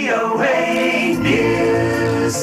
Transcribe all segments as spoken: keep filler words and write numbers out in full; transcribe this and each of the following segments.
โอ เอ News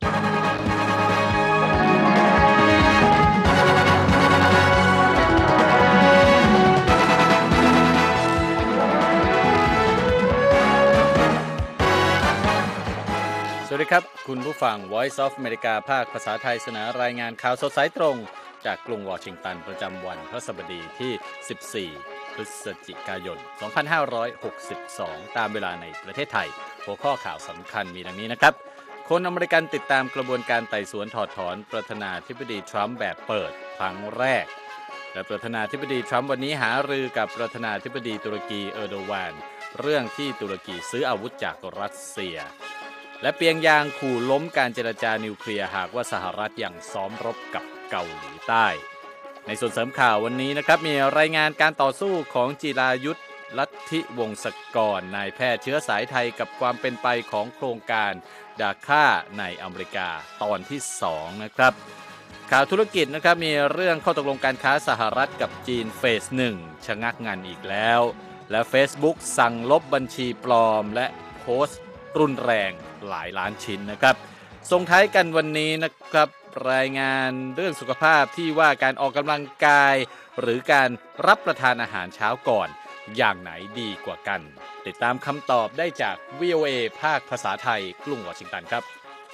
สวัสดีครับคุณผู้ฟัง Voice of America ภาคภาษาไทยเสนอรายงานข่าวสดสายตรงจากกรุงวอชิงตันประจำวันพฤหัสบดีที่สิบสี่พฤศจิกายนสองพันห้าร้อยหกสิบสองตามเวลาในประเทศไทยหัวข้อข่าวสำคัญมีดังนี้นะครับคนอเมริกันติดตามกระบวนการไต่สวนถอดถอนประธานาธิบดีทรัมป์แบบเปิดครั้งแรกและประธานาธิบดีทรัมป์วันนี้หารือกับประธานาธิบดีตุรกีเออร์โดวานเรื่องที่ตุรกีซื้ออาวุธจากรัสเซียและเปียงยางขู่ล้มการเจรจานิวเคลียร์หากว่าสหรัฐยังซ้อมรบกับเกาหลีใต้ในส่วนเสริมข่าววันนี้นะครับมีรายงานการต่อสู้ของจิรายุทธลัทธิวงศกรนายแพทย์เชื้อสายไทยกับความเป็นไปของโครงการดาค่าในอเมริกาตอนที่สองนะครับข่าวธุรกิจนะครับมีเรื่องข้อตกลงการค้าสหรัฐกับจีนเฟสหนึ่งชะงักงันอีกแล้วและ Facebook สั่งลบบัญชีปลอมและโพสต์รุนแรงหลายล้านชิ้นนะครับส่งท้ายกันวันนี้นะครับรายงานเรื่องสุขภาพที่ว่าการออกกำลังกายหรือการรับประทานอาหารเช้าก่อนอย่างไหนดีกว่ากันติดตามคำตอบได้จาก วี โอ เอ ภาคภาษาไทยกรุงวอชิงตันครับ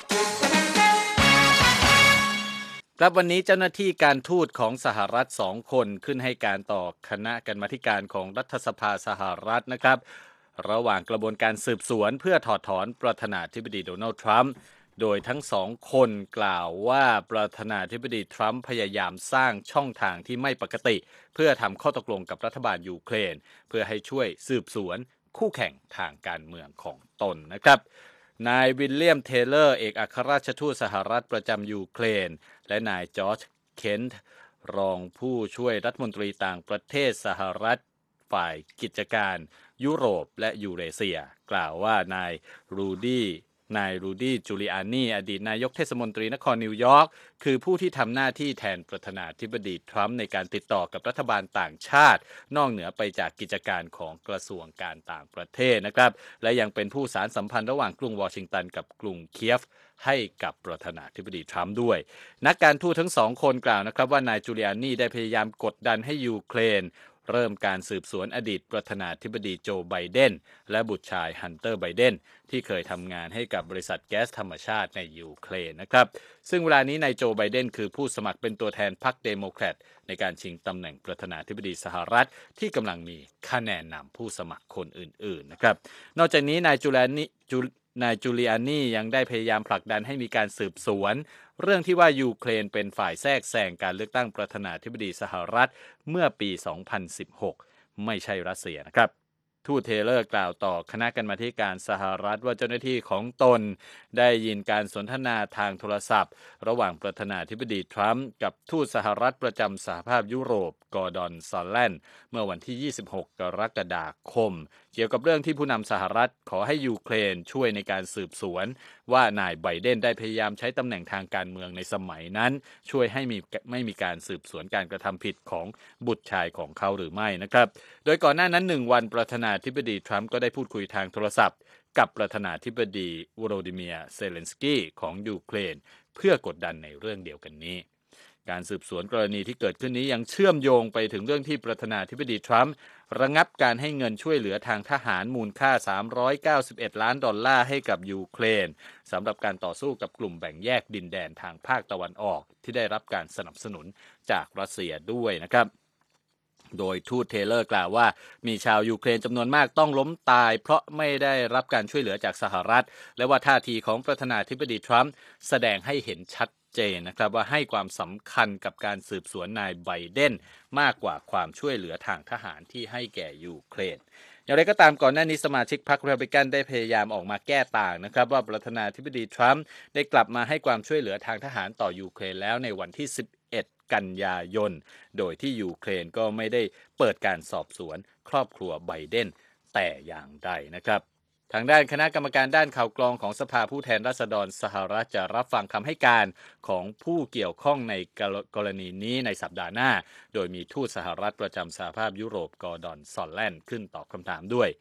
ครับวันนี้เจ้าหน้าที่การทูตของสหรัฐสองคนขึ้นให้การต่อคณะกรรมาธิการของรัฐสภาสหรัฐนะครับระหว่างกระบวนการสืบสวนเพื่อถอดถอนประธานาธิบดีโดนัลด์ทรัมป์โดยทั้งสองคนกล่าวว่าประธานาธิบดีทรัมป์พยายามสร้างช่องทางที่ไม่ปกติเพื่อทำข้อตกลงกับรัฐบาลยูเครนเพื่อให้ช่วยสืบสวนคู่แข่งทางการเมืองของตนนะครับนายวิลเลียมเทเลอร์เอกอัครราชทูตสหรัฐประจำยูเครนและนายจอร์จเคนต์รองผู้ช่วยรัฐมนตรีต่างประเทศสหรัฐฝ่ายกิจการยุโรปและยูเรเซียกล่าวว่านายรูดี้นายรูดี้จูลิอานีอดีตนายกเทศมนตรีนครนิวยอร์กคือผู้ที่ทำหน้าที่แทนประธานาธิบดีทรัมป์ในการติดต่อกับรัฐบาลต่างชาตินอกเหนือไปจากกิจการของกระทรวงการต่างประเทศนะครับและยังเป็นผู้สานสัมพันธ์ระหว่างกรุงวอชิงตันกับกรุงเคียฟให้กับประธานาธิบดีทรัมป์ด้วยนักการทูตทั้งสองคนกล่าวนะครับว่านายจูลิอานีได้พยายามกดดันให้ยูเครนเริ่มการสืบสวนอดีตประธานาธิบดีโจไบเดนและบุตรชายฮันเตอร์ไบเดนที่เคยทำงานให้กับบริษัทแก๊สธรรมชาติในยูเครนนะครับซึ่งเวลานี้นายโจไบเดนคือผู้สมัครเป็นตัวแทนพรรคเดโมแครตในการชิงตำแหน่งประธานาธิบดีสหรัฐที่กำลังมีคะแนนนำผู้สมัครคนอื่นๆนะครับนอกจากนี้นายจูลิอานีนายจูลิอานียังได้พยายามผลักดันให้มีการสืบสวนเรื่องที่ว่ายูเครนเป็นฝ่ายแทรกแซงการเลือกตั้งประธานาธิบดีสหรัฐเมื่อปี สองพันสิบหก ไม่ใช่รัสเซียนะครับทูตเทเลอร์กล่าวต่อคณะกรรมาธิการสหรัฐว่าเจ้าหน้าที่ของตนได้ยินการสนทนาทางโทรศัพท์ระหว่างประธานาธิบดีทรัมป์กับทูตสหรัฐประจำสหภาพยุโรปกอร์ดอนซอลแลนด์เมื่อวันที่ยี่สิบหกกรกฎาคมเกี่ยวกับเรื่องที่ผู้นำสหรัฐขอให้ยูเครนช่วยในการสืบสวนว่านายไบเดนได้พยายามใช้ตำแหน่งทางการเมืองในสมัยนั้นช่วยให้มีไม่มีการสืบสวนการกระทำผิดของบุตรชายของเขาหรือไม่นะครับโดยก่อนหน้านั้นหนึ่งวันประธานาธิบดีทรัมป์ก็ได้พูดคุยทางโทรศัพท์กับประธานาธิบดีวโรดิเมียร์เซเลนสกี้ของยูเครนเพื่อกดดันในเรื่องเดียวกันนี้การสืบสวนกรณีที่เกิดขึ้นนี้ยังเชื่อมโยงไปถึงเรื่องที่ประธานาธิบดีทรัมป์ระงับการให้เงินช่วยเหลือทางทหารมูลค่าสามร้อยเก้าสิบเอ็ดล้านดอลลาร์ให้กับยูเครนสำหรับการต่อสู้กับกลุ่มแบ่งแยกดินแดนทางภาคตะวันออกที่ได้รับการสนับสนุนจากรัสเซียด้วยนะครับโดยทูตเทเลอร์กล่าวว่ามีชาวยูเครนจำนวนมากต้องล้มตายเพราะไม่ได้รับการช่วยเหลือจากสหรัฐและว่าท่าทีของประธานาธิบดีทรัมป์แสดงให้เห็นชัดเจนนะครับว่าให้ความสำคัญกับการสืบสวนนายไบเดนมากกว่าความช่วยเหลือทางทหารที่ให้แก่ยูเครนอย่างไรก็ตามก่อนหน้านี้สมาชิกพรรครีพับลิกันได้พยายามออกมาแก้ต่างนะครับว่าประธานาธิบดีทรัมป์ได้กลับมาให้ความช่วยเหลือทางทหารต่อยูเครนแล้วในวันที่สิบเอ็ดกันยายนโดยที่ยูเครนก็ไม่ได้เปิดการสอบสวนครอบครัวไบเดนแต่อย่างใดนะครับทางด้านคณะกรรมการด้านข่าวกรองของสภาผู้แทนราษฎรสหรัฐจะรับฟังคำให้การของผู้เกี่ยวข้องในกรณีนี้ในสัปดาห์หน้าโดยมีทูตสหรัฐประจำสหภาพยุโรปกอร์ดอนซอลแลนด์ขึ้นตอบคำถามด้วย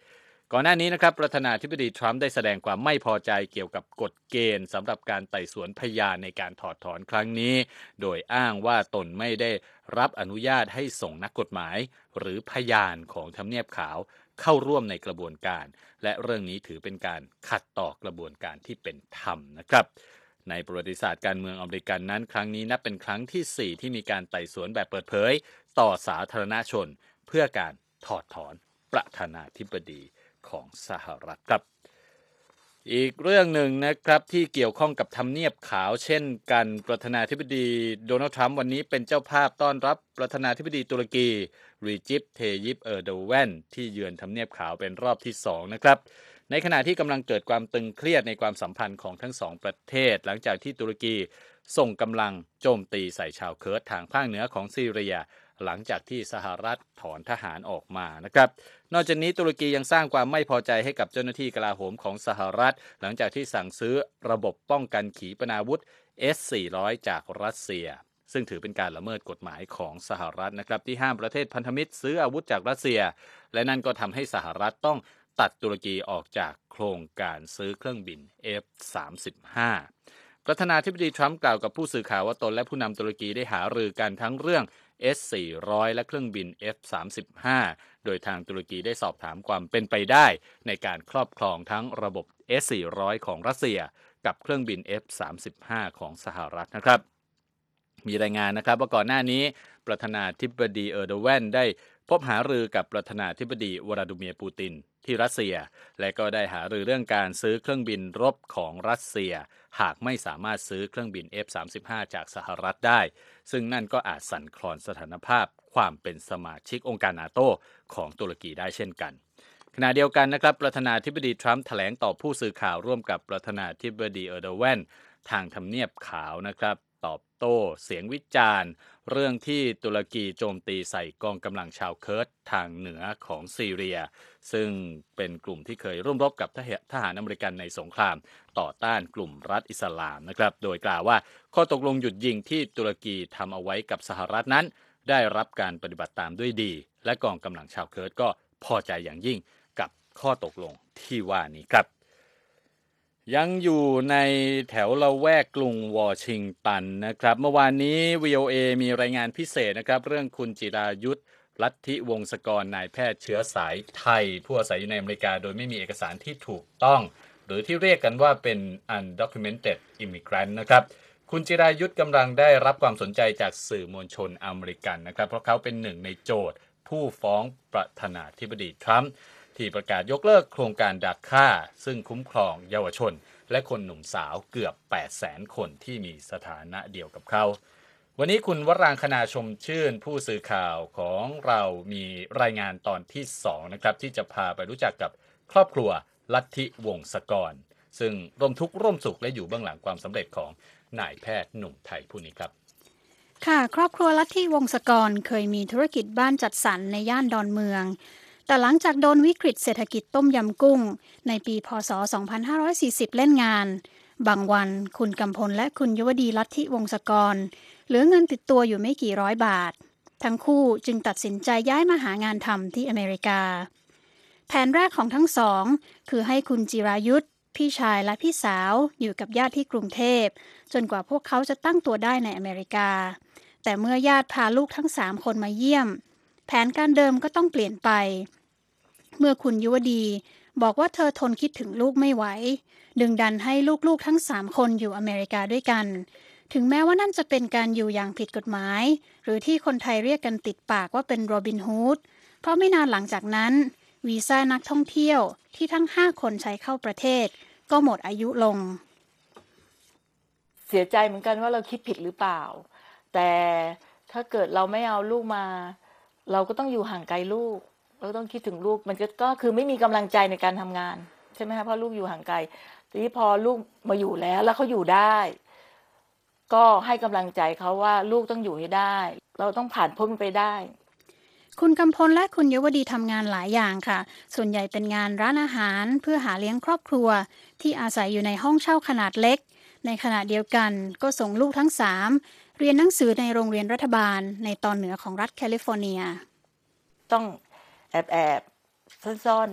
ก่อนหน้านี้นะครับประธานาธิบดีทรัมป์ได้แสดงความไม่พอใจเกี่ยวกับกฎเกณฑ์สำหรับการไต่สวนพยานในการถอดถอนครั้งนี้โดยอ้างว่าตนไม่ได้รับอนุญาตให้ส่งนักกฎหมายหรือพยานของทำเนียบขาวเข้าร่วมในกระบวนการและเรื่องนี้ถือเป็นการขัดต่อกระบวนการที่เป็นธรรมนะครับในประวัติศาสตร์การเมืองอเมริกันนั้นครั้งนี้นับเป็นครั้งที่สี่ที่มีการไต่สวนแบบเปิดเผยต่อสาธารณชนเพื่อการถอดถอนประธานาธิบดีของสหรัฐครับอีกเรื่องหนึ่งนะครับที่เกี่ยวข้องกับทำเนียบขาวเช่นกันประธานาธิบดีโดนัลด์ทรัมป์วันนี้เป็นเจ้าภาพต้อนรับประธานาธิบดีตุรกีรีจิป เทยิป เออร์โดแวนที่เยือนทำเนียบขาวเป็นรอบที่สองนะครับในขณะที่กำลังเกิดความตึงเครียดในความสัมพันธ์ของทั้งสองประเทศหลังจากที่ตุรกีส่งกำลังโจมตีใส่ชาวเคิร์ดทางภาคเหนือของซีเรียหลังจากที่สหรัฐถอนทหารออกมานะครับนอกจากนี้ตุรกียังสร้างความไม่พอใจให้กับเจ้าหน้าที่กลาโหมของสหรัฐหลังจากที่สั่งซื้อระบบป้องกันขีปนาวุธ เอส สี่ร้อย จากรัสเซียซึ่งถือเป็นการละเมิดกฎหมายของสหรัฐนะครับที่ห้ามประเทศพันธมิตรซื้ออาวุธจากรัสเซียและนั่นก็ทำให้สหรัฐต้องตัดตุรกีออกจากโครงการซื้อเครื่องบิน เอฟ สามสิบห้า ประธานาธิบดีทรัมป์กล่าวกับผู้สื่อข่าวว่าตนและผู้นำตุรกีได้หารือกันทั้งเรื่อง เอส สี่ร้อย และเครื่องบิน เอฟ สามสิบห้า โดยทางตุรกีได้สอบถามความเป็นไปได้ในการครอบครองทั้งระบบ เอส สี่ร้อย ของรัสเซียกับเครื่องบิน เอฟ สามสิบห้า ของสหรัฐนะครับมีรายงานนะครับว่าก่อนหน้านี้ประธานาธิบดีเออร์โดแวนได้พบหารือกับประธานาธิบดีวลาดิเมียร์ปูตินที่รัสเซียและก็ได้หารือเรื่องการซื้อเครื่องบินรบของรัสเซียหากไม่สามารถซื้อเครื่องบิน เอฟ สามสิบห้า จากสหรัฐได้ซึ่งนั่นก็อาจสั่นคลอนสถานภาพความเป็นสมาชิกองค์การนาโตของตุรกีได้เช่นกันขณะเดียวกันนะครับประธานาธิบดีทรัมป์แถลงต่อผู้สื่อข่าวร่วมกับประธานาธิบดีเออร์โดแวนทางทำเนียบขาวนะครับตอบโต้เสียงวิจารณ์เรื่องที่ตุรกีโจมตีใส่กองกำลังชาวเคิร์ดทางเหนือของซีเรียซึ่งเป็นกลุ่มที่เคยร่วมรบกับทหารอเมริกันในสงครามต่อต้านกลุ่มรัฐอิสลามนะครับโดยกล่าวว่าข้อตกลงหยุดยิงที่ตุรกีทำเอาไว้กับสหรัฐนั้นได้รับการปฏิบัติตามด้วยดีและกองกำลังชาวเคิร์ดก็พอใจอย่างยิ่งกับข้อตกลงที่ว่านี้ครับยังอยู่ในแถวละแวกกรุงวอชิงตันนะครับเมื่อวานนี้ วี โอ เอ มีรายงานพิเศษนะครับเรื่องคุณจิรายุทธลัทธิวงศกรนายแพทย์เชื้อสายไทยผู้อาศัยอยู่ในอเมริกาโดยไม่มีเอกสารที่ถูกต้องหรือที่เรียกกันว่าเป็น undocumented immigrant นะครับคุณจิรายุทธกำลังได้รับความสนใจจากสื่อมวลชนอเมริกันนะครับเพราะเขาเป็นหนึ่งในโจทย์ผู้ฟ้องประธานาธิบดีทรัมป์ที่ประกาศยกเลิกโครงการดักฆ่าซึ่งคุ้มครองเยาวชนและคนหนุ่มสาวเกือบ แปดแสน คนที่มีสถานะเดียวกับเขาวันนี้คุณวรางคณาชมชื่นผู้สื่อข่าวของเรามีรายงานตอนที่สองนะครับที่จะพาไปรู้จักกับครอบครัวลัทธิวงศกรซึ่งร่วมทุกข์ร่วมสุขและอยู่เบื้องหลังความสำเร็จของนายแพทย์หนุ่มไทยผู้นี้ครับค่ะครอบครัวลัทธิวงศกรเคยมีธุรกิจบ้านจัดสรรในย่านดอนเมืองแต่หลังจากโดนวิกฤตเศรษฐกิจต้มยำกุ้งในปีพ.ศ. สองพันห้าร้อยสี่สิบเล่นงานบางวันคุณกำพลและคุณยุวดีลัทธิวงศกรเหลือเงินติดตัวอยู่ไม่กี่ร้อยบาททั้งคู่จึงตัดสินใจย้ายมาหางานทำที่อเมริกาแผนแรกของทั้งสองคือให้คุณจิรายุทธพี่ชายและพี่สาวอยู่กับญาติที่กรุงเทพจนกว่าพวกเขาจะตั้งตัวได้ในอเมริกาแต่เมื่อญาติพาลูกทั้งสามคนมาเยี่ยมแผนการเดิมก็ต้องเปลี่ยนไปเมื่อคุณยุวดีบอกว่าเธอทนคิดถึงลูกไม่ไหวดึงดันให้ลูกๆทั้งสามคนอยู่อเมริกาด้วยกันถึงแม้ว่านั่นจะเป็นการอยู่อย่างผิดกฎหมายหรือที่คนไทยเรียกกันติดปากว่าเป็นโรบินฮูดเพราะไม่นานหลังจากนั้นวีซ่านักท่องเที่ยวที่ทั้งห้าคนใช้เข้าประเทศก็หมดอายุลงเสียใจเหมือนกันว่าเราคิดผิดหรือเปล่าแต่ถ้าเกิดเราไม่เอาลูกมาเราก็ต้องอยู่ห่างไกลลูกเราต้องคิดถึงลูกมันก็คือไม่มีกำลังใจในการทำงานใช่ไหมคะเพราะลูกอยู่ห่างไกลทีนี้พอลูกมาอยู่แล้วแล้วเขาอยู่ได้ก็ให้กำลังใจเขาว่าลูกต้องอยู่ให้ได้เราต้องผ่านพ้นไปได้คุณกำพลและคุณยุวดีทำงานหลายอย่างค่ะส่วนใหญ่เป็นงานร้านอาหารเพื่อหาเลี้ยงครอบครัวที่อาศัยอยู่ในห้องเช่าขนาดเล็กในขณะเดียวกันก็ส่งลูกทั้งสามเรียนหนังสือในโรงเรียนรัฐบาลในตอนเหนือของรัฐแคลิฟอร์เนียต้องแอบแอบซ่อนๆ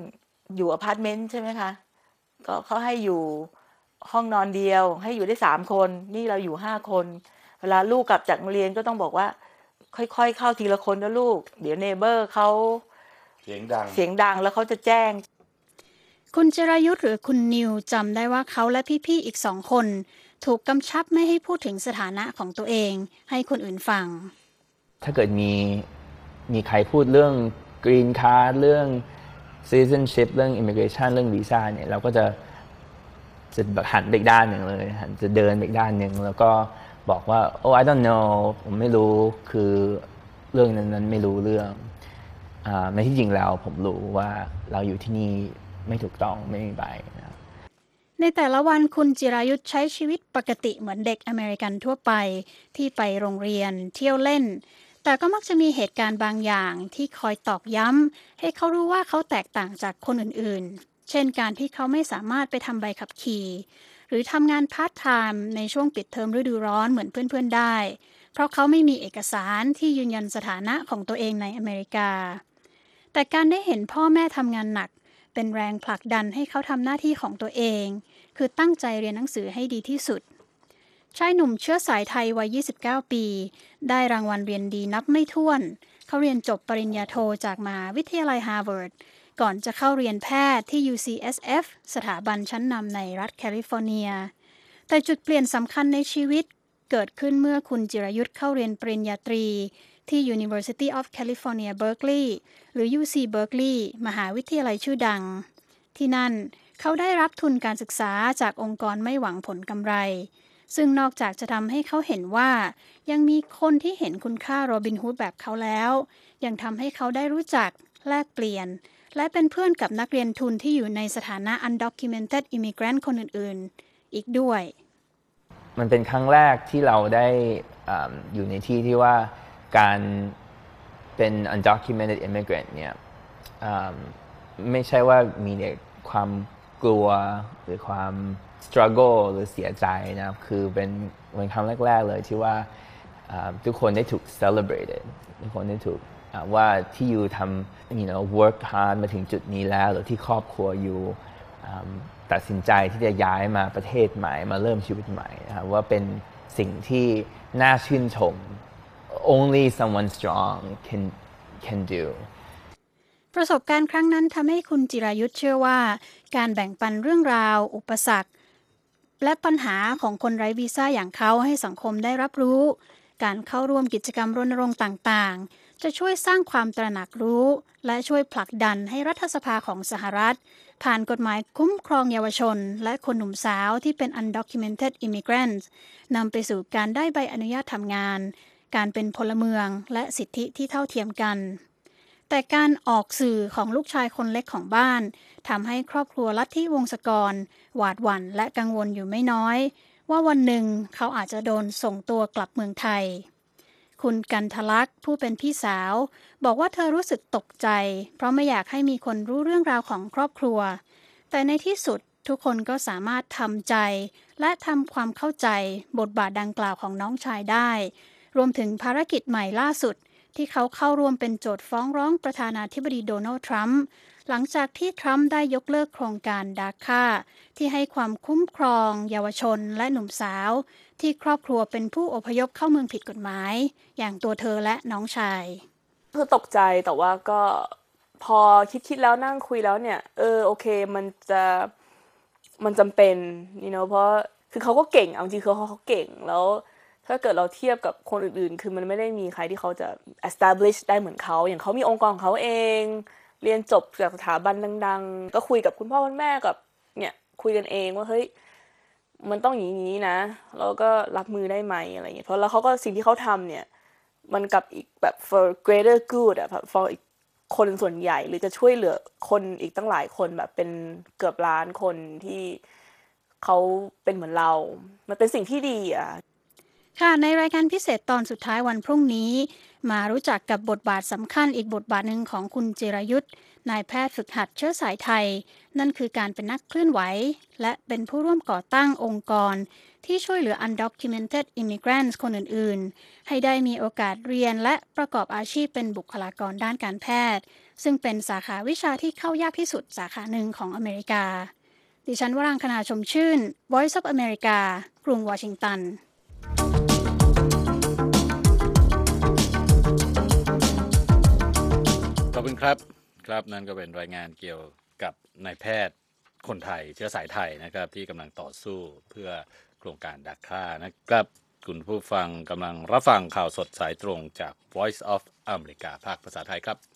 อยู่อพาร์ตเมนต์ใช่ไหมคะก็เขาให้อยู่ห้องนอนเดียวให้อยู่ได้สามคนนี่เราอยู่ห้าคนเวลาลูกกลับจากโรงเรียนก็ต้องบอกว่าค่อยๆเข้าทีละคนนะลูกเดี๋ยวเนเบอร์เขาเสียงดังเสียงดังแล้วเขาจะแจ้งคุณจิรายุทธหรือคุณนิวจำได้ว่าเขาและพี่ๆอีกสองคนถูกกำชับไม่ให้พูดถึงสถานะของตัวเองให้คนอื่นฟังถ้าเกิดมีมีใครพูดเรื่อง Green Card เรื่อง Citizenship เรื่อง Immigration เรื่องวีซ่าเนี่ยเราก็จะจะหันไปอีกด้านหนึ่งเลยหันจะเดินไปอีกด้านหนึ่งแล้วก็บอกว่า oh I don't know ผมไม่รู้คือเรื่องนั้นๆไม่รู้เรื่องอ่าในที่จริงแล้วผมรู้ว่าเราอยู่ที่นี่ไม่ถูกต้องไม่มีใบนะในแต่ละวันคุณจิรายุทธใช้ชีวิตปกติเหมือนเด็กอเมริกันทั่วไปที่ไปโรงเรียนเที่ยวเล่นแต่ก็มักจะมีเหตุการณ์บางอย่างที่คอยตอกย้ำให้เขารู้ว่าเขาแตกต่างจากคนอื่นๆเช่นการที่เขาไม่สามารถไปทำใบขับขี่หรือทำงานพาร์ทไทม์ในช่วงปิดเทอมฤดูร้อนเหมือนเพื่อนๆได้เพราะเขาไม่มีเอกสารที่ยืนยันสถานะของตัวเองในอเมริกาแต่การได้เห็นพ่อแม่ทำงานหนักเป็นแรงผลักดันให้เขาทำหน้าที่ของตัวเองคือตั้งใจเรียนหนังสือให้ดีที่สุดชายหนุ่มเชื้อสายไทยวัยยี่สิบเก้าปีได้รางวัลเรียนดีนับไม่ถ้วนเขาเรียนจบปริญญาโทจากมหาวิทยาลัยฮาร์วาร์ดก่อนจะเข้าเรียนแพทย์ที่ ยู ซี เอส เอฟ สถาบันชั้นนำในรัฐแคลิฟอร์เนียแต่จุดเปลี่ยนสำคัญในชีวิตเกิดขึ้นเมื่อคุณจิรายุทธเข้าเรียนปริญญาตรีที่ University of California Berkeley หรือ ยู ซี Berkeley มหาวิทยาลัยชื่อดังที่นั่นเขาได้รับทุนการศึกษาจากองค์กรไม่หวังผลกำไรซึ่งนอกจากจะทำให้เขาเห็นว่ายังมีคนที่เห็นคุณค่าโรบินฮูดแบบเขาแล้วยังทำให้เขาได้รู้จักแลกเปลี่ยนและเป็นเพื่อนกับนักเรียนทุนที่อยู่ในสถานะ undocumented immigrant คนอื่นๆอีกด้วยมันเป็นครั้งแรกที่เราได้อยู่ในที่ที่ว่าการเป็น undocumented immigrant เนี่ยไม่ใช่ว่ามีแต่ความกลัวหรือความ struggle หรือเสียใจนะครับคือเป็นเป็นครั้งแรกๆเลยที่ว่าทุกคนได้ถูก celebrated ทุกคนได้ถูกว่าที่อยู่ทำ you know work hard มาถึงจุดนี้แล้วหรือที่ครอบครัวอยู่ตัดสินใจที่จะย้ายมาประเทศใหม่มาเริ่มชีวิตใหม่นะครับว่าเป็นสิ่งที่น่าชื่นชม only someone strong can can do ประสบการณ์ครั้งนั้นทำให้คุณจิรายุทธเชื่อว่าการแบ่งปันเรื่องราวอุปสรรคและปัญหาของคนไร้วีซ่าอย่างเขาให้สังคมได้รับรู้การเข้าร่วมกิจกรรมรณรงค์ต่างๆจะช่วยสร้างความตระหนักรู้และช่วยผลักดันให้รัฐสภาของสหรัฐผ่านกฎหมายคุ้มครองเยาวชนและคนหนุ่มสาวที่เป็น undocumented immigrants นำไปสู่การได้ใบอนุญาตทำงานการเป็นพลเมืองและสิทธิที่เท่าเทียมกันแต่การออกสื่อของลูกชายคนเล็กของบ้านทำให้ครอบครัวลัทธิวงศกรหวาดหวั่นและกังวลอยู่ไม่น้อยว่าวันหนึ่งเขาอาจจะโดนส่งตัวกลับเมืองไทยคุณกันทลักษณ์ผู้เป็นพี่สาวบอกว่าเธอรู้สึกตกใจเพราะไม่อยากให้มีคนรู้เรื่องราวของครอบครัวแต่ในที่สุดทุกคนก็สามารถทำใจและทำความเข้าใจบทบาทดังกล่าวของน้องชายได้รวมถึงภารกิจใหม่ล่าสุดที่เขาเข้าร่วมเป็นโจทย์ฟ้องร้องประธานาธิบดีโดนัลด์ทรัมป์หลังจากที่ทรัมป์ได้ยกเลิกโครงการดาค่าที่ให้ความคุ้มครองเยาวชนและหนุ่มสาวที่ครอบครัวเป็นผู้อพยพเข้าเมืองผิดกฎหมายอย่างตัวเธอและน้องชายคือตกใจแต่ว่าก็พอคิดๆแล้วนั่งคุยแล้วเนี่ยเออโอเคมันจะมันจำเป็นนี่เนาะเพราะคือเขาก็เก่งเอาจริงคือเขาเขาเก่งแล้วถ้าเกิดเราเทียบกับคนอื่นๆคือมันไม่ได้มีใครที่เขาจะ establish ได้เหมือนเขาอย่างเขามีองค์กรของเขาเองเรียนจบจากสถาบันดังๆก็คุยกับคุณพ่อคุณแม่กับเนี่ยคุยกันเองว่าเฮ้ยมันต้องอย่างนี้นะแล้วก็รับมือได้ไหมอะไรอย่างเงี้ยเพราะแล้วเขาก็สิ่งที่เขาทำเนี่ยมันกับอีกแบบ for greater good อะ for อีกคนส่วนใหญ่หรือจะช่วยเหลือคนอีกตั้งหลายคนแบบเป็นเกือบล้านคนที่เขาเป็นเหมือนเรามันเป็นสิ่งที่ดีอะค่ะในรายการพิเศษตอนสุดท้ายวันพรุ่งนี้มารู้จักกับบทบาทสำคัญอีกบทบาทหนึ่งของคุณจิรายุทธนายแพทย์ฝึกหัดเชื้อสายไทยนั่นคือการเป็นนักเคลื่อนไหวและเป็นผู้ร่วมก่อตั้งองค์กรที่ช่วยเหลือ undocumented immigrants คนอื่นๆให้ได้มีโอกาสเรียนและประกอบอาชีพเป็นบุคลากรด้านการแพทย์ซึ่งเป็นสาขาวิชาที่เข้ายากที่สุดสาขาหนึ่งของอเมริกาดิฉันวรังคณาชมชื่น Voice of America กรุงวอชิงตันขอบคุณครับครับนั่นก็เป็นรายงานเกี่ยวกับนายแพทย์คนไทยเชื้อสายไทยนะครับที่กำลังต่อสู้เพื่อโครงการดักฆ่านะครับคุณผู้ฟังกำลังรับฟังข่าวสดสายตรงจาก Voice of America ภาคภาษาไทยครับ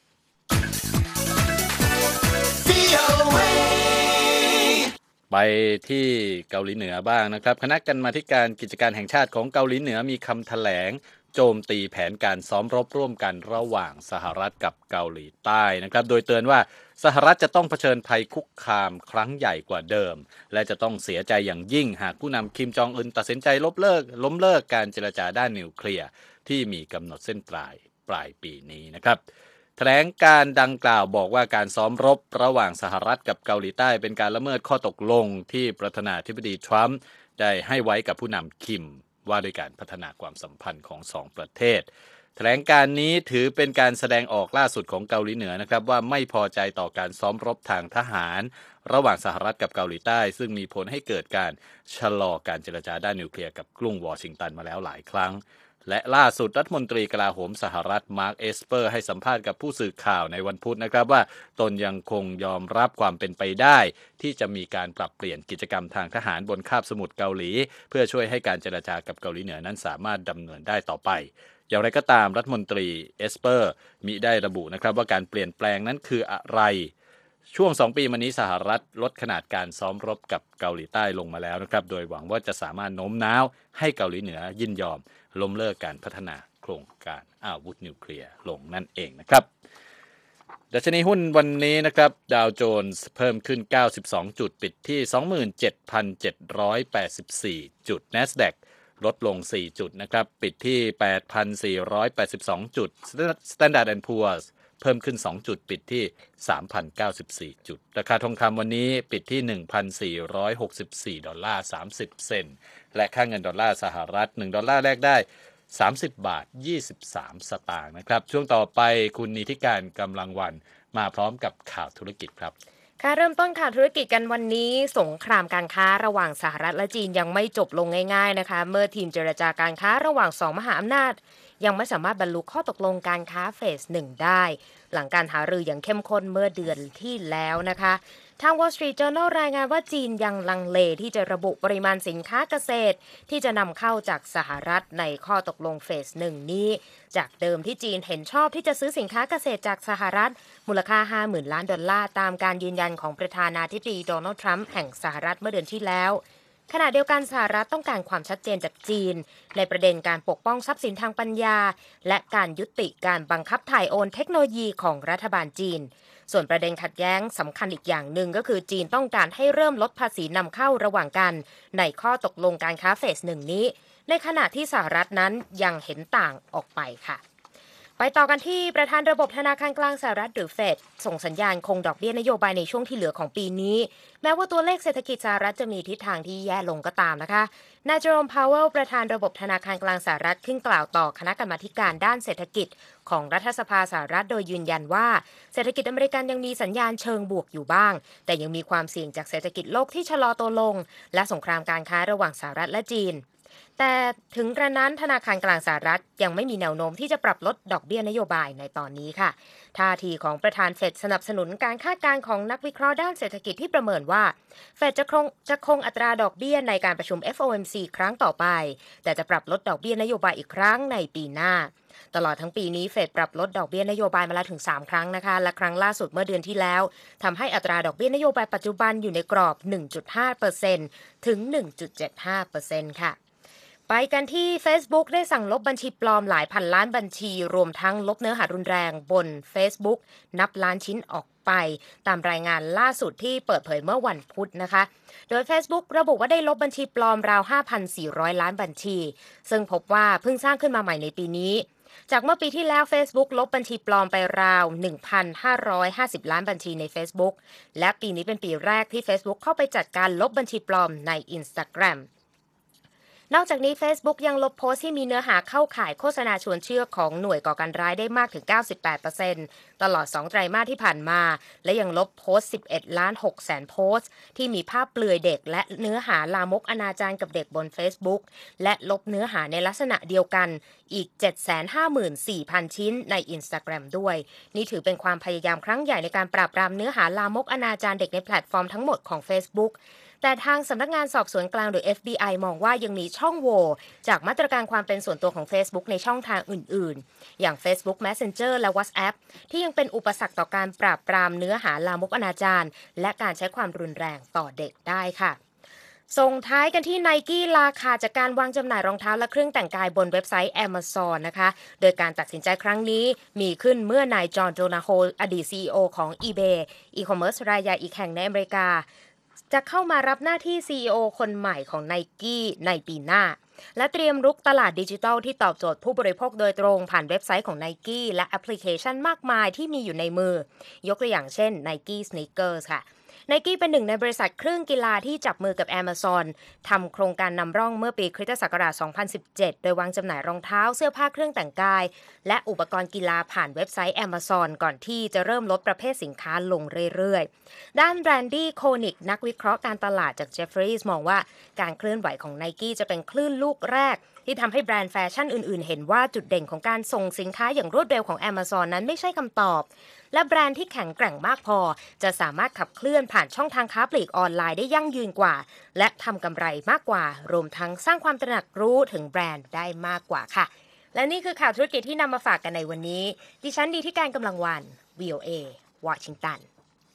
ไปที่เกาหลีเหนือบ้างนะครับคณะกรรมาธิการกิจการแห่งชาติของเกาหลีเหนือมีคำแถลงโจมตีแผนการซ้อมรบร่วมกันระหว่างสหรัฐกับเกาหลีใต้นะครับโดยเตือนว่าสหรัฐจะต้องเผชิญภัยคุกคามครั้งใหญ่กว่าเดิมและจะต้องเสียใจอย่างยิ่งหากผู้นำคิมจองอึนตัดสินใจล้มเลิกล้มเลิกการเจรจาด้านนิวเคลียร์ที่มีกำหนดเส้นปลายปลายปีนี้นะครับแถลงการดังกล่าวบอกว่าการซ้อมรบระหว่างสหรัฐกับเกาหลีใต้เป็นการละเมิดข้อตกลงที่ประธานาธิบดีทรัมป์ได้ให้ไว้กับผู้นำคิมว่าด้วยการพัฒนาความสัมพันธ์ของสองประเทศแถลงการนี้ถือเป็นการแสดงออกล่าสุดของเกาหลีเหนือนะครับว่าไม่พอใจต่อการซ้อมรบทางทหารระหว่างสหรัฐกับเกาหลีใต้ซึ่งมีผลให้เกิดการชะลอการเจรจาด้านนิวเคลียร์กับกรุงวอชิงตันมาแล้วหลายครั้งและล่าสุดรัฐมนตรีกลาโหมสหรัฐมาร์คเอสเปอร์ให้สัมภาษณ์กับผู้สื่อข่าวในวันพุธนะครับว่าตนยังคงยอมรับความเป็นไปได้ที่จะมีการปรับเปลี่ยนกิจกรรมทางทหารบนคาบสมุทรเกาหลีเพื่อช่วยให้การเจรจากับเกาหลีเหนือนั้นสามารถดำเนินได้ต่อไปอย่างไรก็ตามรัฐมนตรีเอสเปอร์มิได้ระบุนะครับว่าการเปลี่ยนแปลงนั้นคืออะไรช่วงสองปีมานี้สหรัฐลดขนาดการซ้อมรบกับเกาหลีใต้ลงมาแล้วนะครับโดยหวังว่าจะสามารถโน้มน้าวให้เกาหลีเหนือยินยอมล้มเลิกการพัฒนาโครงการอาวุธนิวเคลียร์ลงนั่นเองนะครับดัชนีหุ้นวันนี้นะครับดาวโจนส์เพิ่มขึ้นเก้าสิบสองจุดปิดที่ สองหมื่นเจ็ดพันเจ็ดร้อยแปดสิบสี่ จุด NASDAQ ลดลงสี่จุดนะครับปิดที่ แปดพันสี่ร้อยแปดสิบสอง จุด Standard แอนด์ Poor's เพิ่มขึ้นสองจุดปิดที่ สามพันเก้าสิบสี่ จุดราคาทองคำวันนี้ปิดที่ หนึ่งพันสี่ร้อยหกสิบสี่ ดอลลาร์สามสิบเซนต์และค่าเงินดอลลาร์สหรัฐหนึ่งดอลลาร์แลกได้สามสิบบาทยี่สิบสามสตางค์นะครับช่วงต่อไปคุณนิติการกำลังวันมาพร้อมกับข่าวธุรกิจครับค่ะเริ่มต้นข่าวธุรกิจกันวันนี้สงครามการค้าระหว่างสหรัฐและจีนยังไม่จบลงง่ายๆนะคะเมื่อทีมเจรจาการค้าระหว่างสองมหาอำนาจยังไม่สามารถบรรลุข้อตกลงการค้าเฟสหนึ่งได้หลังการหารืออย่างเข้มข้นเมื่อเดือนที่แล้วนะคะทาง Wall Street Journal รายงานว่าจีนยังลังเลที่จะระบุปริมาณสินค้าเกษตรที่จะนำเข้าจากสหรัฐในข้อตกลงเฟสหนึ่งนี้จากเดิมที่จีนเห็นชอบที่จะซื้อสินค้าเกษตรจากสหรัฐมูลค่า ห้าหมื่นล้านดอลลาร์ตามการยืนยันของประธานาธิบดีโดนัลด์ทรัมป์แห่งสหรัฐเมื่อเดือนที่แล้วขณะเดียวกันสหรัฐต้องการความชัดเจนจากจีนในประเด็นการปกป้องทรัพย์สินทางปัญญาและการยุติการบังคับถ่ายโอนเทคโนโลยีของรัฐบาลจีนส่วนประเด็นขัดแย้งสำคัญอีกอย่างหนึ่งก็คือจีนต้องการให้เริ่มลดภาษีนำเข้าระหว่างกันในข้อตกลงการค้าเฟสหนึ่งนี้ในขณะที่สหรัฐนั้นยังเห็นต่างออกไปค่ะไปต่อกันที่ประธานระบบธนาคารกลางสหรัฐหรือเฟดส่งสัญญาณคงดอกเบี้ยนโยบายในช่วงที่เหลือของปีนี้แม้ว่าตัวเลขเศรษฐกิจสหรัฐจะมีทิศทางที่แย่ลงก็ตามนะคะนายเจอโรม พาวเวลประธานระบบธนาคารกลางสหรัฐขึ้นกล่าวต่อคณะกรรมาธิการด้านเศรษฐกิจของรัฐสภาสหรัฐโดยยืนยันว่าเศรษฐกิจอเมริกันยังมีสัญญาณเชิงบวกอยู่บ้างแต่ยังมีความเสี่ยงจากเศรษฐกิจโลกที่ชะลอตัวลงและสงครามการค้าระหว่างสหรัฐและจีนแต่ถึงกระนั้นธนาคารกลางสหรัฐยังไม่มีแนวโน้มที่จะปรับลดดอกเบี้ยนโยบายในตอนนี้ค่ะท่าทีของประธานเฟดสนับสนุนการคาดการณ์ของนักวิเคราะห์ด้านเศรษฐกิจที่ประเมินว่าเฟดจะคงจะคงอัตราดอกเบี้ยในการประชุม เอฟ โอ เอ็ม ซี ครั้งต่อไปแต่จะปรับลดดอกเบี้ยนโยบายอีกครั้งในปีหน้าตลอดทั้งปีนี้เฟดปรับลดดอกเบี้ยนโยบายมาแล้วถึงสามครั้งนะคะและครั้งล่าสุดเมื่อเดือนที่แล้วทำให้อัตราดอกเบี้ยนโยบายปัจจุบันอยู่ในกรอบ หนึ่งจุดห้าเปอร์เซ็นต์ ถึง หนึ่งจุดเจ็ดห้าเปอร์เซ็นต์ ค่ะไปกันที่ Facebook ได้สั่งลบบัญชีปลอมหลายพันล้านบัญชีรวมทั้งลบเนื้อหารุนแรงบน Facebook นับล้านชิ้นออกไปตามรายงานล่าสุดที่เปิดเผยเมื่อวันพุธนะคะโดย Facebook ระบุว่าได้ลบบัญชีปลอมราว ห้าพันสี่ร้อย ล้านบัญชีซึ่งพบว่าเพิ่งสร้างขึ้นมาใหม่ในปีนี้จากเมื่อปีที่แล้ว Facebook ลบบัญชีปลอมไปราว หนึ่งพันห้าร้อยห้าสิบ ล้านบัญชีใน Facebook และปีนี้เป็นปีแรกที่ Facebook เข้าไปจัดการลบบัญชีปลอมใน Instagram นอกจากนี้ Facebook ยังลบโพสต์ที่มีเนื้อหาเข้าข่ายโฆษณาชวนเชื่อของหน่วยก่อการร้ายได้มากถึง เก้าสิบแปดเปอร์เซ็นต์ ตลอดสองไตรมาสที่ผ่านมาและยังลบโพสต์ สิบเอ็ดล้านหกแสนโพสต์ที่มีภาพเปลือยเด็กและเนื้อหาลามกอนาจารกับเด็กบน Facebook และลบเนื้อหาในลักษณะเดียวกันอีก เจ็ดแสนห้าหมื่นสี่พัน ชิ้นใน Instagram ด้วยนี่ถือเป็นความพยายามครั้งใหญ่ในการปราบปรามเนื้อหาลามกอนาจารเด็กในแพลตฟอร์มทั้งหมดของ Facebookแต่ทางสำนักงานสอบสวนกลางหรือ เอฟ บี ไอ มองว่ายังมีช่องโหว่จากมาตรการความเป็นส่วนตัวของ Facebook ในช่องทางอื่นๆอย่าง Facebook Messenger และ WhatsApp ที่ยังเป็นอุปสรรคต่อการปราบปรามเนื้อหาลามกอนาจารและการใช้ความรุนแรงต่อเด็กได้ค่ะส่งท้ายกันที่ Nike ลาขาดจากการวางจำหน่ายรองเท้าและเครื่องแต่งกายบนเว็บไซต์ Amazon นะคะโดยการตัดสินใจครั้งนี้มีขึ้นเมื่อนายจอห์น โดนาโฮอดีต ซี อี โอ ของ eBay อีคอมเมิร์ซรายใหญ่อีกแห่งในอเมริกาจะเข้ามารับหน้าที่ ซี อี โอ คนใหม่ของ Nike ในปีหน้าและเตรียมรุกตลาดดิจิทัลที่ตอบโจทย์ผู้บริโภคโดยตรงผ่านเว็บไซต์ของ Nike และแอปพลิเคชันมากมายที่มีอยู่ในมือยกตัวอย่างเช่น Nike Sneakers ค่ะNike เป็นหนึ่งในบริษัทเครื่องกีฬาที่จับมือกับ Amazon ทำโครงการนำร่องเมื่อปีคริสตศักราช สองพันสิบเจ็ด โดยวางจำหน่ายรองเท้าเสื้อผ้าเครื่องแต่งกายและอุปกรณ์กีฬาผ่านเว็บไซต์ Amazon ก่อนที่จะเริ่มลดประเภทสินค้าลงเรื่อยๆด้านแบรนดี้โคนิกนักวิเคราะห์การตลาดจาก Jefferies มองว่าการเคลื่อนไหวของ Nike จะเป็นคลื่นลูกแรกที่ทำให้แบรนด์แฟชั่นอื่นๆเห็นว่าจุดเด่นของการส่งสินค้าอย่างรวดเร็วของ Amazon นั้นไม่ใช่คำตอบและแบรนด์ที่แข็งแกร่งมากพอจะสามารถขับเคลื่อนผ่านช่องทางค้าปลีกออนไลน์ได้ยั่งยืนกว่าและทำกำไรมากกว่ารวมทั้งสร้างความตระหนักรู้ถึงแบรนด์ได้มากกว่าค่ะและนี่คือข่าวธุรกิจที่นำมาฝากกันในวันนี้ดิฉันดีที่การกำลังวัน วี โอ เอ วอชิงตัน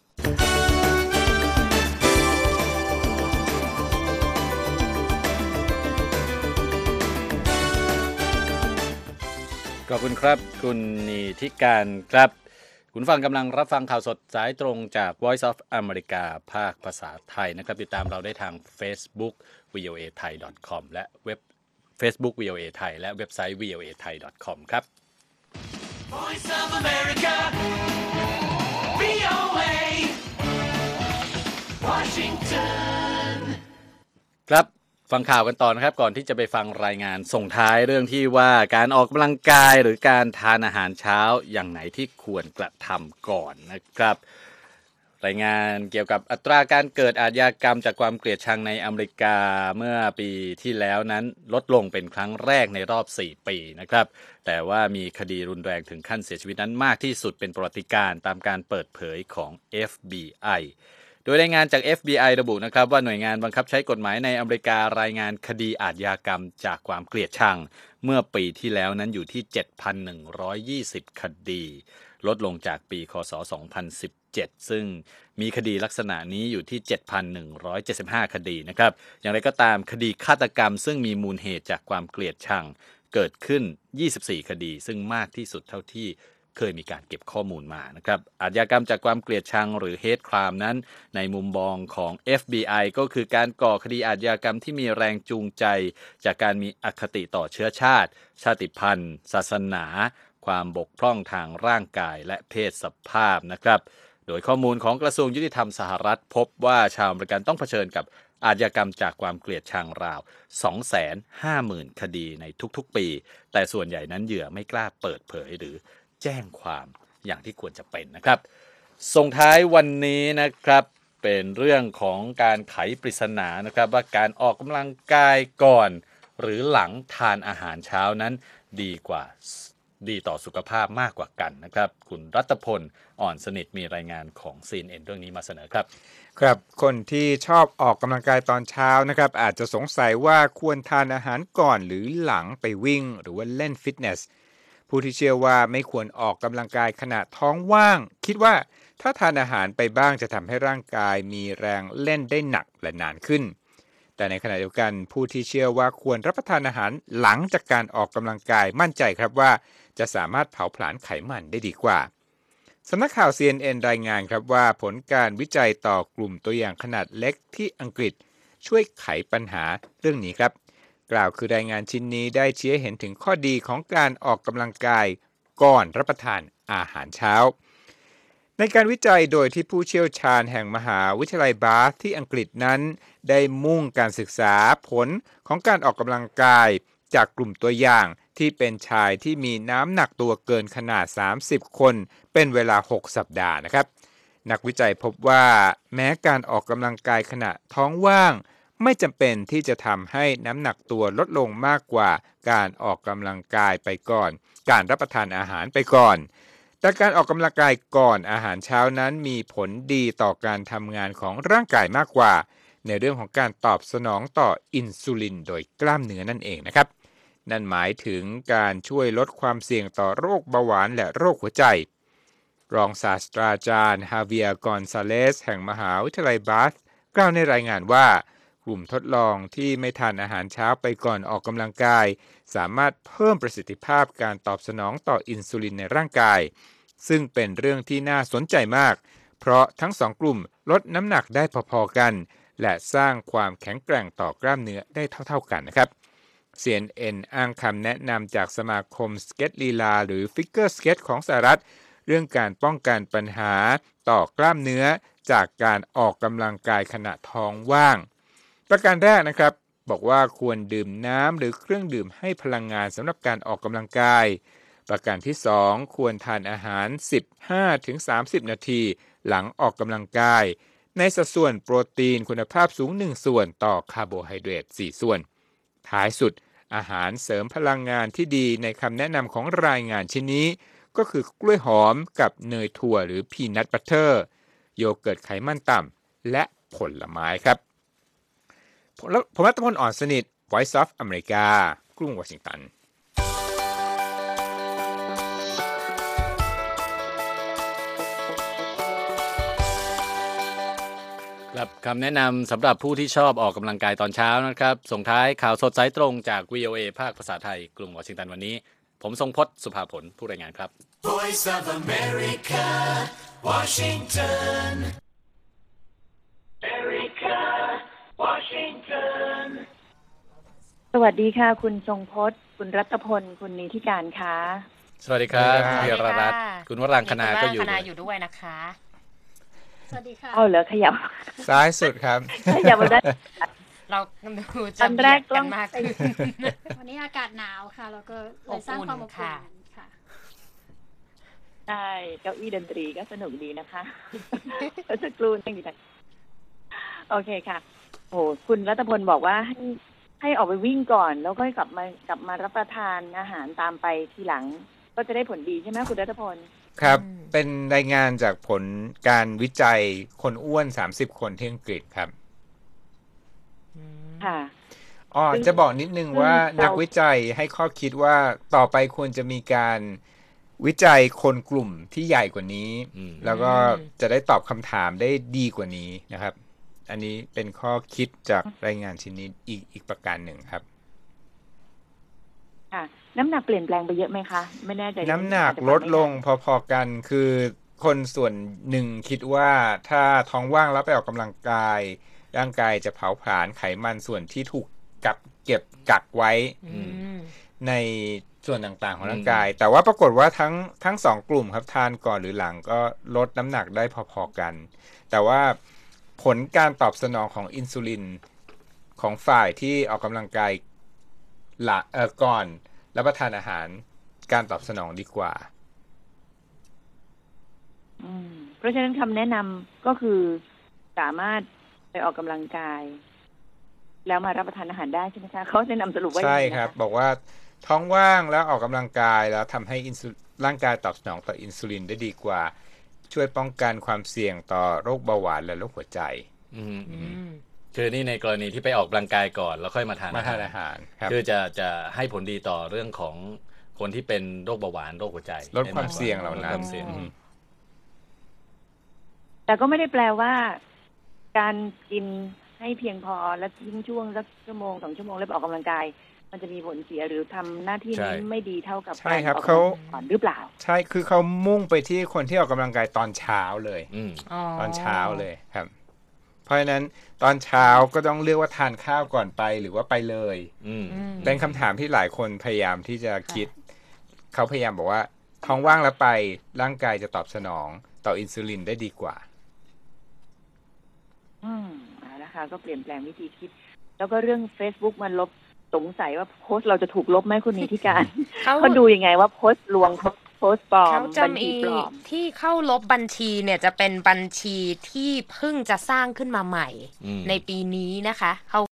ขอบคุณครับคุณนีทิการครับคุณฟังกำลังรับฟังข่าวสดสายตรงจาก Voice of America ภาคภาษาไทยนะครับติดตามเราได้ทาง Facebook วี โอ เอ ไทย ดอท คอม และเว็บ Facebook วี โอ เอ ไทยและเว็บไซต์ วี โอ เอ ไทย ดอท คอม ครับ Voice of America วี โอ เอ Washington ครับฟังข่าวกันต่อนะครับก่อนที่จะไปฟังรายงานส่งท้ายเรื่องที่ว่าการออกกำลังกายหรือการทานอาหารเช้าอย่างไหนที่ควรกระทำก่อนนะครับรายงานเกี่ยวกับอัตราการเกิดอาชญากรรมจากความเกลียดชังในอเมริกาเมื่อปีที่แล้วนั้นลดลงเป็นครั้งแรกในรอบสี่ปีนะครับแต่ว่ามีคดีรุนแรงถึงขั้นเสียชีวิตนั้นมากที่สุดเป็นประวัติการณ์ตามการเปิดเผยของ เอฟ บี ไอโดยรายงานจาก เอฟ บี ไอ ระบุนะครับว่าหน่วยงานบังคับใช้กฎหมายในอเมริการายงานคดีอาชญากรรมจากความเกลียดชังเมื่อปีที่แล้วนั้นอยู่ที่ เจ็ดพันหนึ่งร้อยยี่สิบ คดีลดลงจากปีคศ สองพันสิบเจ็ด ซึ่งมีคดีลักษณะนี้อยู่ที่ เจ็ดพันหนึ่งร้อยเจ็ดสิบห้า คดีนะครับอย่างไรก็ตามคดีฆาตกรรมซึ่งมีมูลเหตุจากความเกลียดชังเกิดขึ้นยี่สิบสี่คดีซึ่งมากที่สุดเท่าที่เคยมีการเก็บข้อมูลมานะครับอาชญากรรมจากความเกลียดชังหรือ Hate Crime นั้นในมุมมองของ เอฟ บี ไอ ก็คือการก่อคดีอาชญากรรมที่มีแรงจูงใจจากการมีอคติต่อเชื้อชาติชาติพันธุ์ศาสนาความบกพร่องทางร่างกายและเพศสภาพนะครับโดยข้อมูลของกระทรวงยุติธรรมสหรัฐพบว่าชาวอเมริกันต้องเผชิญกับอาชญากรรมจากความเกลียดชังราว สองแสนห้าหมื่น คดีในทุกๆปีแต่ส่วนใหญ่นั้นเหยื่อไม่กล้าเปิดเผยหรือแจ้งความอย่างที่ควรจะเป็นนะครับส่งท้ายวันนี้นะครับเป็นเรื่องของการไขปริศนานะครับว่าการออกกำลังกายก่อนหรือหลังทานอาหารเช้านั้นดีกว่าดีต่อสุขภาพมากกว่ากันนะครับคุณรัตพลอ่อนสนิทมีรายงานของ ซี เอ็น เอ็น เรื่องนี้มาเสนอครับครับคนที่ชอบออกกำลังกายตอนเช้านะครับอาจจะสงสัยว่าควรทานอาหารก่อนหรือหลังไปวิ่งหรือว่าเล่นฟิตเนสผู้ที่เชื่อว่าไม่ควรออกกำลังกายขณะท้องว่างคิดว่าถ้าทานอาหารไปบ้างจะทำให้ร่างกายมีแรงเล่นได้หนักและนานขึ้นแต่ในขณะเดียวกันผู้ที่เชื่อว่าควรรับประทานอาหารหลังจากการออกกำลังกายมั่นใจครับว่าจะสามารถเผาผลาญไขมันได้ดีกว่าสำนักข่าว ซี เอ็น เอ็น รายงานครับว่าผลการวิจัยต่อกลุ่มตัวอย่างขนาดเล็กที่อังกฤษช่วยไขปัญหาเรื่องนี้ครับกล่าวคือรายงานชิ้นนี้ได้ชี้ให้เห็นถึงข้อดีของการออกกำลังกายก่อนรับประทานอาหารเช้าในการวิจัยโดยที่ผู้เชี่ยวชาญแห่งมหาวิทยาลัยบาธที่อังกฤษนั้นได้มุ่งการศึกษาผลของการออกกำลังกายจากกลุ่มตัวอย่างที่เป็นชายที่มีน้ำหนักตัวเกินขนาดสามสิบคนเป็นเวลาหกสัปดาห์นะครับนักวิจัยพบว่าแม้การออกกำลังกายขณะท้องว่างไม่จำเป็นที่จะทำให้น้ำหนักตัวลดลงมากกว่าการออกกำลังกายไปก่อนการรับประทานอาหารไปก่อนแต่การออกกำลังกายก่อนอาหารเช้านั้นมีผลดีต่อการทำงานของร่างกายมากกว่าในเรื่องของการตอบสนองต่ออินซูลินโดยกล้ามเนื้อนั่นเองนะครับนั่นหมายถึงการช่วยลดความเสี่ยงต่อโรคเบาหวานและโรคหัวใจรองศาสตราจารย์ฮาเวียร์กอนซาเลสแห่งมหาวิทยาลัยบาธกล่าวในรายงานว่ากลุ่มทดลองที่ไม่ทานอาหารเช้าไปก่อนออกกำลังกายสามารถเพิ่มประสิทธิภาพการตอบสนองต่ออินซูลินในร่างกายซึ่งเป็นเรื่องที่น่าสนใจมากเพราะทั้งสองกลุ่มลดน้ำหนักได้พอๆกันและสร้างความแข็งแกร่งต่อกล้ามเนื้อได้เท่าๆกันนะครับ ซี เอ็น เอ็น อ้างคำแนะนำจากสมาคมสเก็ตลีลาหรือฟิกเกอร์สเก็ตของสหรัฐเรื่องการป้องกันปัญหาต่อกล้ามเนื้อจากการออกกำลังกายขณะท้องว่างประการแรกนะครับบอกว่าควรดื่มน้ำหรือเครื่องดื่มให้พลังงานสำหรับการออกกำลังกายประการที่สองควรทานอาหาร สิบห้าถึงสามสิบ นาทีหลังออกกำลังกายในสัดส่วนโปรตีนคุณภาพสูงหนึ่งส่วนต่อคาร์โบไฮเดรตสี่ส่วนท้ายสุดอาหารเสริมพลังงานที่ดีในคำแนะนำของรายงานชิ้นนี้ก็คือกล้วยหอมกับเนยถั่วหรือพีนัทบัตเตอร์โยเกิร์ตไขมันต่ำและผลไม้ครับผมรัตพล อ่อนสนิท Voice of America กรุงวอชิงตันครับคำแนะนำสำหรับผู้ที่ชอบออกกำลังกายตอนเช้านะครับส่งท้ายข่าวสดสายตรงจาก วี โอ เอ ภาคภาษาไทยกรุงวอชิงตันวันนี้ผมทรงพจน์สุภาผลผู้รายงานครับ Voice of America, Washington. America, Washington. สวัสดีค่ะคุณทรงพจน์คุณรัตพลคุณนิธิการค่ะสวัสดีครับสวัสเพีดียรค่ะรัตน์คุณวรังคณาก็อยู่คุณวรังคณาอยู่ด้วยนะคะสวัสดีค่ะเอาเหรอขยับซ้ายสุดครับขยับมาได้เราดูอัจะนเบีแรยกดต้กัอน งมากขึ้นวันนี้อากาศหนาวค่ะแล้วก็เลยสร้างความอบอุ่นค่ะใช่เก้าอี้ดนตรีก็สนุกดีนะคะ เมื่อสักครู่นั่งดีค่ะโอเคค่ะโอ้คุณรัตพลบอกว่าให้ให้ออกไปวิ่งก่อนแล้วก็กลับมากลับมารับประทานอาหารตามไปทีหลังก็จะได้ผลดีใช่ไหมคุณรัตพลครับเป็นรายงานจากผลการวิจัยคนอ้วนสามสิบคนที่อังกฤษครับค่ะอ๋อจะบอกนิดนึงว่านักวิจัยให้ข้อคิดว่าต่อไปควรจะมีการวิจัยคนกลุ่มที่ใหญ่กว่านี้แล้วก็จะได้ตอบคำถามได้ดีกว่านี้นะครับอันนี้เป็นข้อคิดจากรายงานชิ้นนี้อีกอีกประการหนึ่งครับค่ะน้ำหนักเปลี่ยนแปลงไปเยอะไหมคะไม่แน่ใจน้ำหนักลดลงพอๆกันคือคนส่วนหนึ่งคิดว่าถ้าท้องว่างแล้วไปออกกำลังกายร่างกายจะเผาผลาญไขมันส่วนที่ถูกกักเก็บกักไว้ในส่วนต่างๆของร่างกายแต่ว่าปรากฏว่าทั้งทั้งสองกลุ่มครับทานก่อนหรือหลังก็ลดน้ำหนักได้พอๆกันแต่ว่าผลการตอบสนองของอินซูลินของฝ่ายที่ออกกำลังกายหลังเอ่อก่อนรับประทานอาหารการตอบสนองดีกว่าอืมเพราะฉะนั้นคำแนะนำก็คือสามารถไปออกกำลังกายแล้วมารับประทานอาหารได้ใช่ไหมคะเขาแนะนำสรุปว่าใช่ครับบอกว่าท้องว่างแล้วออกกำลังกายแล้วทำให้อินซูร่างกายตอบสนองต่ออินซูลินได้ดีกว่าช่วยป้องกันความเสี่ยงต่อโรคเบาหวานและโรคหัวใจอืมคือนี่ในกรณีที่ไปออกกำลังกายก่อนแล้วค่อยมาทานมาทานอาหารครับคือจะจะให้ผลดีต่อเรื่องของคนที่เป็นโรคเบาหวานโรคหัวใจลดความเสี่ยงเหล่านั้นแต่ก็ไม่ได้แปลว่าการกินให้เพียงพอและทิ้งช่วงสักชั่วโมงสองชั่วโมงแล้วออกกำลังกายมันจะมีผลเสียหรือทำหน้าที่นี้ไม่ดีเท่ากับการออกกำลังกายก่อนหรือเปล่าใช่คือเขามุ่งไปที่คนที่ออกกำลังกายตอนเช้าเลยตอนเช้าเลยครับเพราะฉะนั้นตอนเช้าก็ต้องเลือกว่าทานข้าวก่อนไปหรือว่าไปเลยเป็นคำถามที่หลายคนพยายามที่จะคิดเขาพยายามบอกว่าท้องว่างแล้วไปร่างกายจะตอบสนองต่ออินซูลินได้ดีกว่าอืมเอาละค่ะก็เปลี่ยนแปลงวิธีคิดแล้วก็เรื่อง Facebook มันลบสงสัยว่าโพสต์เราจะถูกลบไหมคุณนิติการเขาเขาดูยังไงว่าโพสต์ลวงโพสต์ปลอมเขาจะบัญชีมีปลอมที่เข้าลบบัญชีเนี่ยจะเป็นบัญชีที่เพิ่งจะสร้างขึ้นมาใหม่อืมในปีนี้นะคะเขา